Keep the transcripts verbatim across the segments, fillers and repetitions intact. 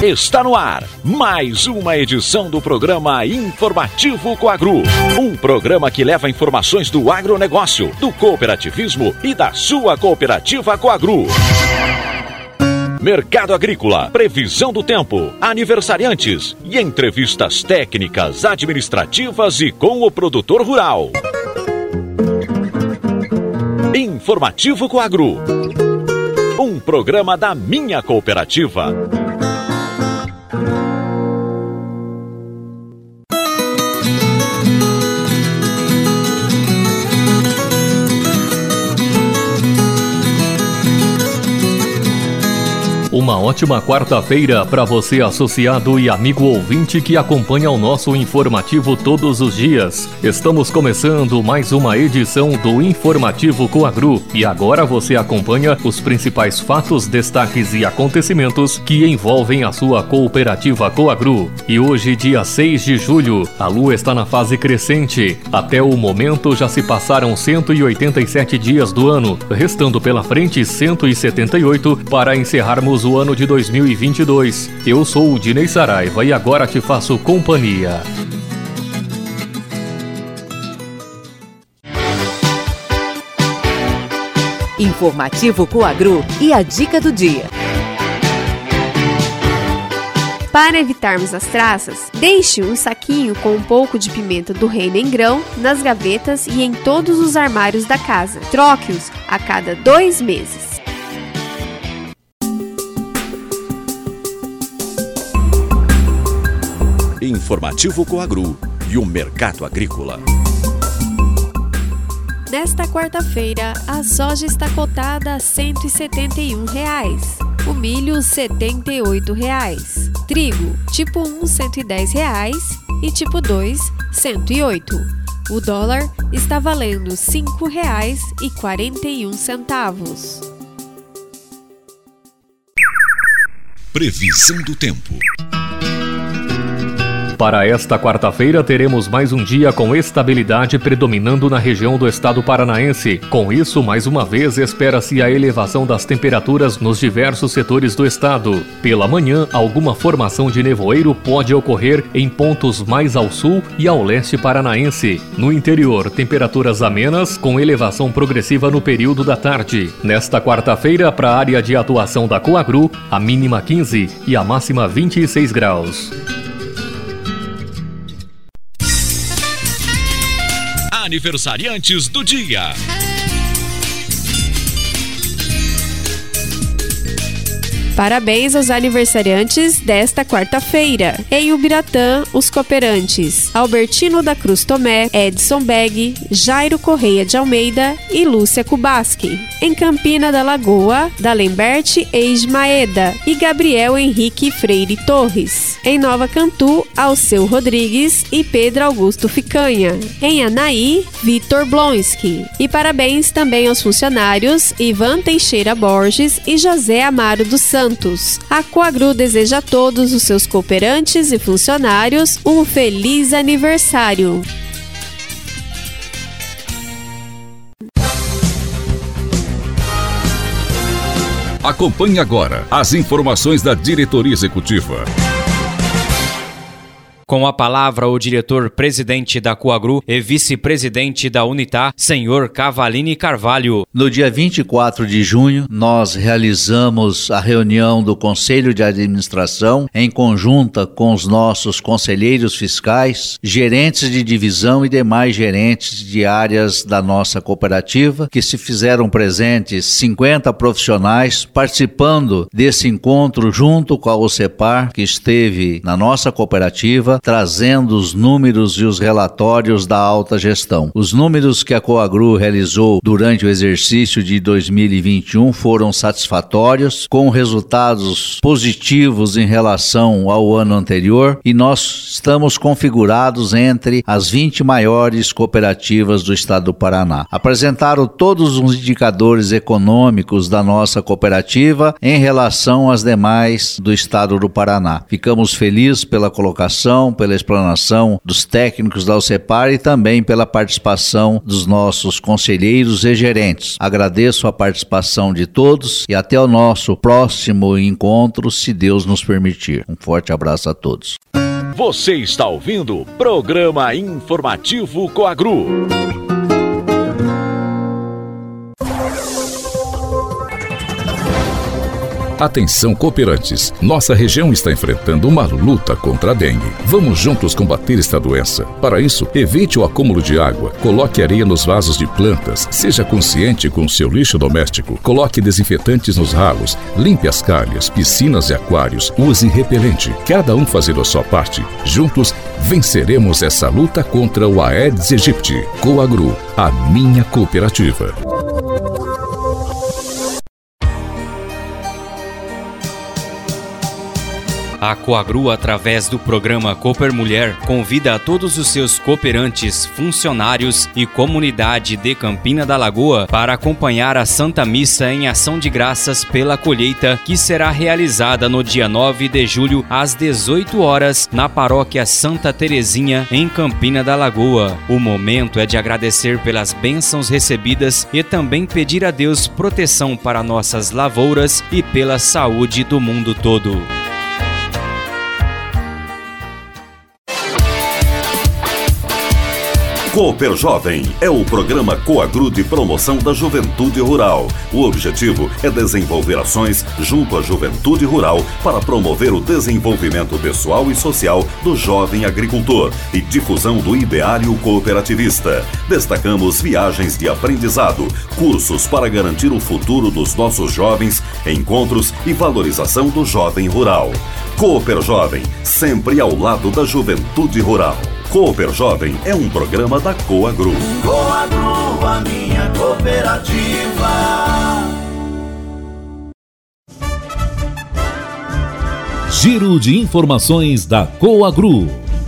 Está no ar mais uma edição do programa Informativo Coagru. Um programa que leva informações do agronegócio, do cooperativismo e da sua cooperativa Coagru. Mercado agrícola, previsão do tempo, aniversariantes e entrevistas técnicas, administrativas e com o produtor rural. Informativo Coagru. Um programa da minha cooperativa. Uma ótima quarta-feira para você, associado e amigo ouvinte que acompanha o nosso informativo todos os dias. Estamos começando mais uma edição do Informativo Coagru e agora você acompanha os principais fatos, destaques e acontecimentos que envolvem a sua cooperativa Coagru. E hoje, dia seis de julho, a lua está na fase crescente. Até o momento já se passaram cento e oitenta e sete dias do ano, restando pela frente cento e setenta e oito para encerrarmos o ano de dois mil e vinte e dois. Eu sou o Dinei Saraiva e agora te faço companhia. Informativo Coagru e a dica do dia. Para evitarmos as traças, deixe um saquinho com um pouco de pimenta do reino em grão nas gavetas e em todos os armários da casa. Troque-os a cada dois meses. Informativo Coagru e o mercado agrícola. Nesta quarta-feira, a soja está cotada a cento e setenta e um reais, o milho setenta e oito reais, trigo tipo um cento e dez reais e tipo dois cento e oito. O dólar está valendo cinco reais e quarenta e um centavos. Previsão do tempo. Para esta quarta-feira, teremos mais um dia com estabilidade predominando na região do estado paranaense. Com isso, mais uma vez, espera-se a elevação das temperaturas nos diversos setores do estado. Pela manhã, alguma formação de nevoeiro pode ocorrer em pontos mais ao sul e ao leste paranaense. No interior, temperaturas amenas, com elevação progressiva no período da tarde. Nesta quarta-feira, para a área de atuação da Coagru, a mínima quinze e a máxima vinte e seis graus. Aniversariantes do dia. Parabéns aos aniversariantes desta quarta-feira. Em Ubiratã, os cooperantes Albertino da Cruz Tomé, Edson Beg, Jairo Correia de Almeida e Lúcia Kubaski. Em Campina da Lagoa, Dalembert Eis Maeda e Gabriel Henrique Freire Torres. Em Nova Cantu, Alceu Rodrigues e Pedro Augusto Ficanha. Em Anaí, Vitor Blonski. E parabéns também aos funcionários Ivan Teixeira Borges e José Amaro dos Santos. A Coagru deseja a todos os seus cooperantes e funcionários um feliz aniversário. Acompanhe agora as informações da diretoria executiva. Com a palavra, o diretor-presidente da Coagru e vice-presidente da Unitar, senhor Cavalini Carvalho. No dia vinte e quatro de junho, nós realizamos a reunião do Conselho de Administração em conjunta com os nossos conselheiros fiscais, gerentes de divisão e demais gerentes de áreas da nossa cooperativa, que se fizeram presentes cinquenta profissionais participando desse encontro junto com a OCEPAR, que esteve na nossa cooperativa, trazendo os números e os relatórios da alta gestão. Os números que a Coagru realizou durante o exercício de dois mil e vinte e um foram satisfatórios, com resultados positivos em relação ao ano anterior, e nós estamos configurados entre as vinte maiores cooperativas do estado do Paraná. Apresentaram todos os indicadores econômicos da nossa cooperativa em relação às demais do estado do Paraná. Ficamos felizes pela colocação, atenção, pela explanação dos técnicos da OCEPAR e também pela participação dos nossos conselheiros e gerentes. Agradeço a participação de todos e até o nosso próximo encontro, se Deus nos permitir. Um forte abraço a todos. Você está ouvindo o Programa Informativo Coagru. Atenção, cooperantes! Nossa região está enfrentando uma luta contra a dengue. Vamos juntos combater esta doença. Para isso, evite o acúmulo de água, coloque areia nos vasos de plantas, seja consciente com o seu lixo doméstico, coloque desinfetantes nos ralos, limpe as calhas, piscinas e aquários, use repelente. Cada um fazendo a sua parte. Juntos, venceremos essa luta contra o Aedes aegypti. Coagru, a minha cooperativa. A Coagru, através do programa Cooper Mulher, convida a todos os seus cooperantes, funcionários e comunidade de Campina da Lagoa para acompanhar a Santa Missa em ação de graças pela colheita, que será realizada no dia nove de julho, às dezoito horas, na paróquia Santa Terezinha, em Campina da Lagoa. O momento é de agradecer pelas bênçãos recebidas e também pedir a Deus proteção para nossas lavouras e pela saúde do mundo todo. Cooper Jovem é o programa Coagru de promoção da juventude rural. O objetivo é desenvolver ações junto à juventude rural para promover o desenvolvimento pessoal e social do jovem agricultor e difusão do ideário cooperativista. Destacamos viagens de aprendizado, cursos para garantir o futuro dos nossos jovens, encontros e valorização do jovem rural. Cooper Jovem, sempre ao lado da juventude rural. Cooper Jovem é um programa da Coagru. Coagru, a minha cooperativa. Giro de informações da Coagru.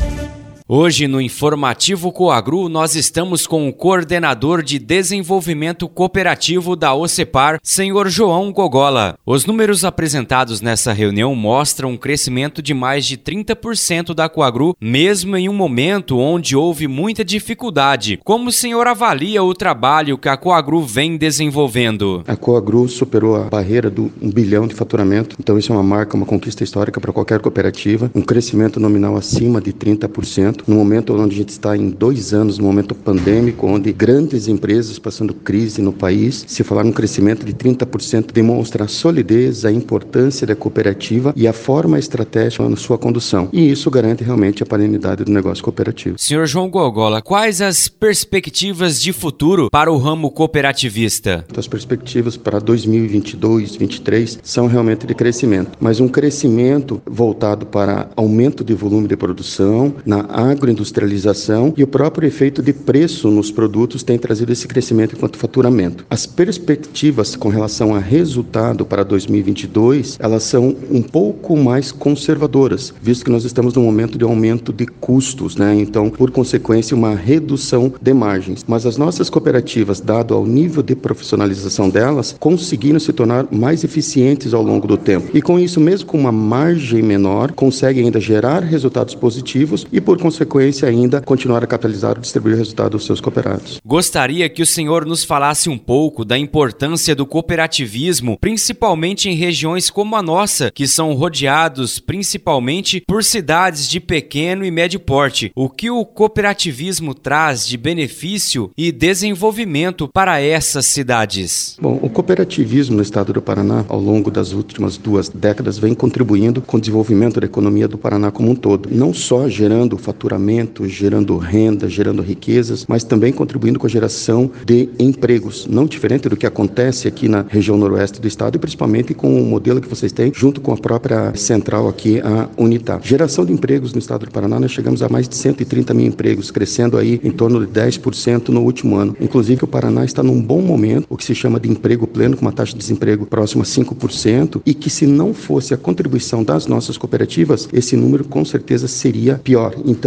Hoje, no Informativo Coagru, nós estamos com o coordenador de desenvolvimento cooperativo da OCEPAR, senhor João Gogola. Os números apresentados nessa reunião mostram um crescimento de mais de trinta por cento da Coagru, mesmo em um momento onde houve muita dificuldade. Como o senhor avalia o trabalho que a Coagru vem desenvolvendo? A Coagru superou a barreira do um bilhão de faturamento, então isso é uma marca, uma conquista histórica para qualquer cooperativa, um crescimento nominal acima de trinta por cento. No momento onde a gente está em dois anos, no momento pandêmico, onde grandes empresas passando crise no país, se falar num crescimento de trinta por cento, demonstra a solidez, a importância da cooperativa e a forma estratégica na sua condução. E isso garante realmente a perenidade do negócio cooperativo. senhor João Gogola, quais as perspectivas de futuro para o ramo cooperativista? As perspectivas para dois mil e vinte e dois, dois mil e vinte e três são realmente de crescimento, mas um crescimento voltado para aumento de volume de produção, na agroindustrialização, e o próprio efeito de preço nos produtos tem trazido esse crescimento enquanto faturamento. As perspectivas com relação a resultado para dois mil e vinte e dois, elas são um pouco mais conservadoras, visto que nós estamos num momento de aumento de custos, né? Então, por consequência, uma redução de margens. Mas as nossas cooperativas, dado ao nível de profissionalização delas, conseguiram se tornar mais eficientes ao longo do tempo. E com isso, mesmo com uma margem menor, conseguem ainda gerar resultados positivos e, por consequência, ainda continuar a capitalizar e distribuir o resultado dos seus cooperados. Gostaria que o senhor nos falasse um pouco da importância do cooperativismo, principalmente em regiões como a nossa, que são rodeados principalmente por cidades de pequeno e médio porte. O que o cooperativismo traz de benefício e desenvolvimento para essas cidades? Bom, o cooperativismo no estado do Paraná, ao longo das últimas duas décadas, vem contribuindo com o desenvolvimento da economia do Paraná como um todo, não só gerando faturamento, gerando renda, gerando riquezas, mas também contribuindo com a geração de empregos, não diferente do que acontece aqui na região noroeste do estado e principalmente com o modelo que vocês têm junto com a própria central aqui, a Unitar. Geração de empregos no estado do Paraná, nós chegamos a mais de cento e trinta mil empregos, crescendo aí em torno de dez por cento no último ano. Inclusive o Paraná está num bom momento, o que se chama de emprego pleno, com uma taxa de desemprego próxima a cinco por cento, e que se não fosse a contribuição das nossas cooperativas, esse número com certeza seria pior. Então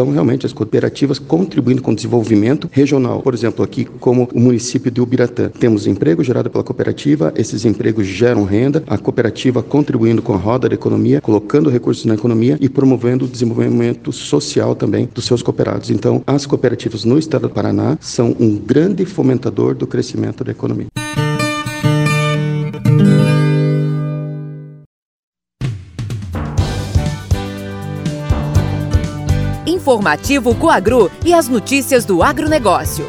Então, realmente, as cooperativas contribuindo com o desenvolvimento regional. Por exemplo, aqui, como o município de Ubiratã, temos emprego gerado pela cooperativa, esses empregos geram renda, a cooperativa contribuindo com a roda da economia, colocando recursos na economia e promovendo o desenvolvimento social também dos seus cooperados. Então, as cooperativas no estado do Paraná são um grande fomentador do crescimento da economia. Informativo Coagru e as notícias do agronegócio.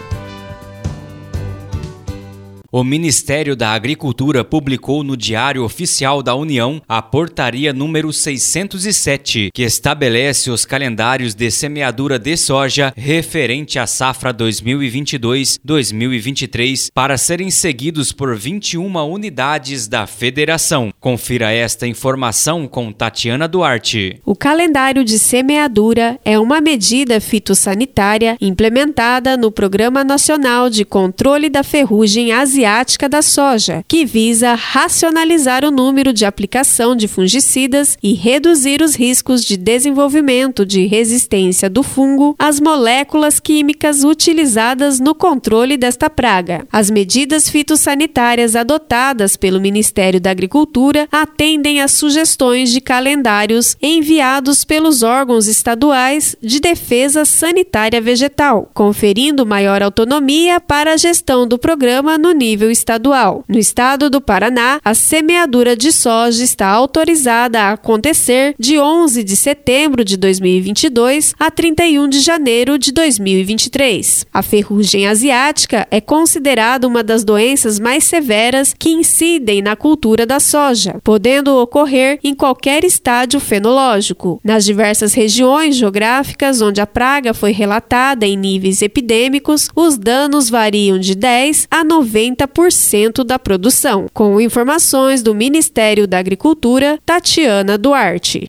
O Ministério da Agricultura publicou no Diário Oficial da União a Portaria número seiscentos e sete, que estabelece os calendários de semeadura de soja referente à safra dois mil e vinte e dois a dois mil e vinte e três para serem seguidos por vinte e uma unidades da Federação. Confira esta informação com Tatiana Duarte. O calendário de semeadura é uma medida fitossanitária implementada no Programa Nacional de Controle da Ferrugem Asiática Asiática da soja, que visa racionalizar o número de aplicação de fungicidas e reduzir os riscos de desenvolvimento de resistência do fungo às moléculas químicas utilizadas no controle desta praga. As medidas fitossanitárias adotadas pelo Ministério da Agricultura atendem às sugestões de calendários enviados pelos órgãos estaduais de defesa sanitária vegetal, conferindo maior autonomia para a gestão do programa no nível nível estadual. No estado do Paraná, a semeadura de soja está autorizada a acontecer de onze de setembro de dois mil e vinte e dois a trinta e um de janeiro de dois mil e vinte e três. A ferrugem asiática é considerada uma das doenças mais severas que incidem na cultura da soja, podendo ocorrer em qualquer estágio fenológico. Nas diversas regiões geográficas onde a praga foi relatada em níveis epidêmicos, os danos variam de dez a noventa por cento da produção. Com informações do Ministério da Agricultura, Tatiana Duarte.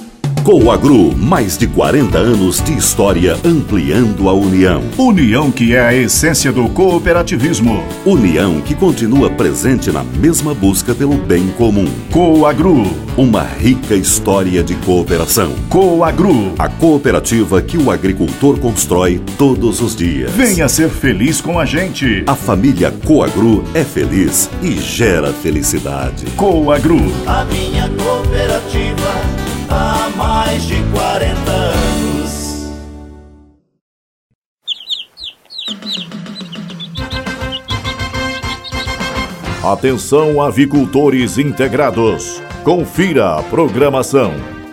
Coagru, mais de quarenta anos de história ampliando a união. União que é a essência do cooperativismo. União que continua presente na mesma busca pelo bem comum. Coagru, uma rica história de cooperação. Coagru, a cooperativa que o agricultor constrói todos os dias. Venha ser feliz com a gente. A família Coagru é feliz e gera felicidade. Coagru, a minha cooperativa há mais de quarenta anos. Atenção, avicultores integrados. Confira a programação.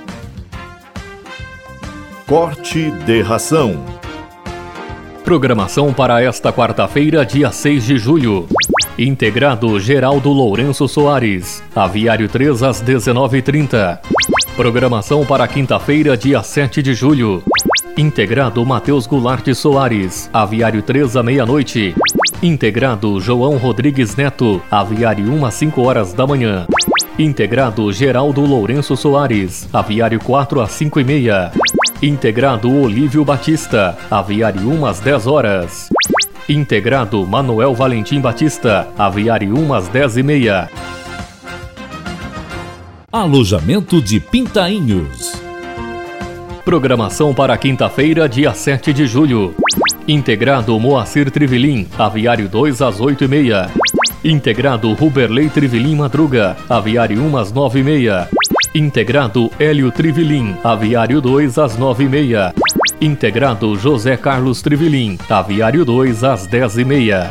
Corte de ração. Programação para esta quarta-feira, dia seis de julho. Integrado Geraldo Lourenço Soares. Aviário três às dezenove e trinta. Programação para quinta-feira, dia sete de julho. Integrado Matheus Goulart Soares. Aviário três à meia-noite. Integrado João Rodrigues Neto. Aviário um às cinco horas da manhã. Integrado Geraldo Lourenço Soares. Aviário quatro às cinco e meia. Integrado Olívio Batista. Aviário um às dez horas. Integrado Manuel Valentim Batista. Aviário um às dez e meia. Alojamento de Pintainhos. Programação para quinta-feira, dia sete de julho. Integrado Moacir Trivelin. Aviário dois às oito e meia. Integrado Ruberley Trivelin Madruga. Aviário um às nove e meia. Integrado Hélio Trivelin. Aviário dois às nove e meia. Integrado José Carlos Trivelin. Aviário dois às dez e meia.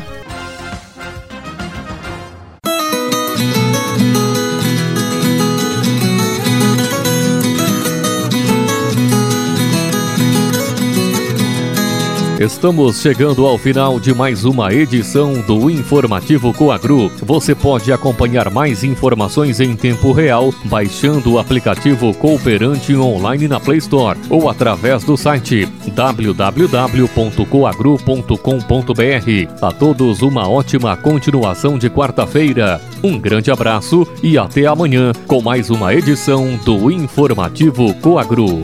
Estamos chegando ao final de mais uma edição do Informativo Coagru. Você pode acompanhar mais informações em tempo real baixando o aplicativo Cooperante online na Play Store ou através do site w w w ponto coagru ponto com ponto b r. A todos uma ótima continuação de quarta-feira. Um grande abraço e até amanhã com mais uma edição do Informativo Coagru.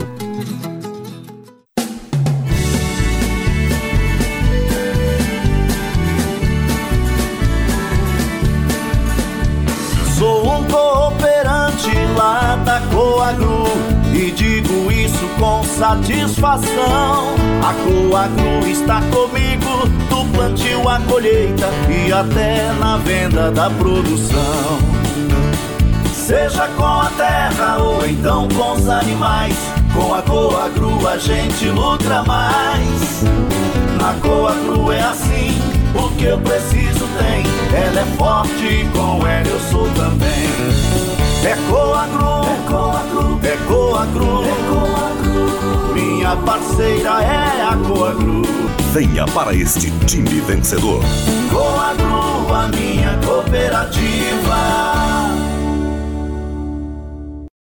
Sou um cooperante lá da Coagru e digo isso com com satisfação. A Coagro está comigo, do plantio à colheita e até na venda da produção. Seja com a terra ou então com os animais, com a Coagro a gente lucra mais. Na Coagro é assim, o que eu preciso tem. Ela é forte e com ela eu sou também. É Coagro, é Coagro, é Coagro, é Coagro. Minha parceira é a Coagro. Venha para este time vencedor. Coagro, a minha cooperativa.